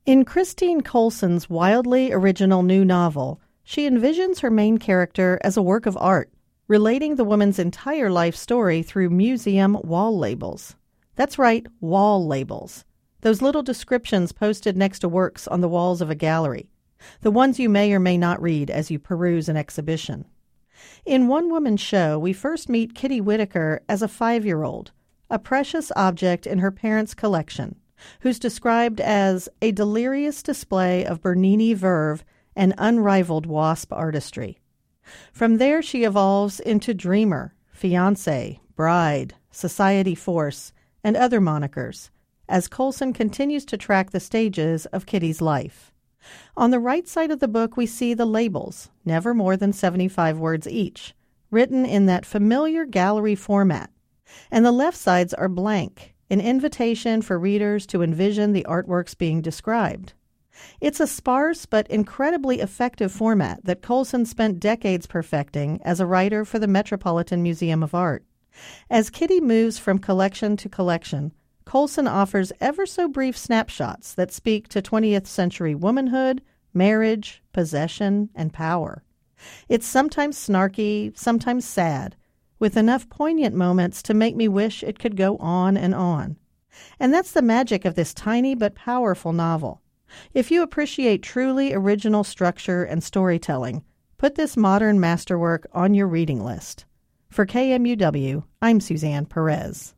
In Christine Colson's wildly original new novel, she envisions her main character as a work of art, relating the woman's entire life story through museum wall labels. That's right, wall labels. Those little descriptions posted next to works on the walls of a gallery. The ones you may or may not read as you peruse an exhibition. In One Woman Show, we first meet Kitty Whitaker as a 5-year-old, a precious object in her parents' collection, who's described as a delirious display of Bernini verve and unrivaled wasp artistry. From there she evolves into dreamer, fiancé, bride, society force, and other monikers, as Colson continues to track the stages of Kitty's life. On the right side of the book we see the labels, never more than 75 words each, written in that familiar gallery format, and the left sides are blank, an invitation for readers to envision the artworks being described. It's a sparse but incredibly effective format that Colson spent decades perfecting as a writer for the Metropolitan Museum of Art. As Kitty moves from collection to collection, Colson offers ever so brief snapshots that speak to 20th century womanhood, marriage, possession, and power. It's sometimes snarky, sometimes sad, with enough poignant moments to make me wish it could go on and on. And that's the magic of this tiny but powerful novel. If you appreciate truly original structure and storytelling, put this modern masterwork on your reading list. For KMUW, I'm Suzanne Perez.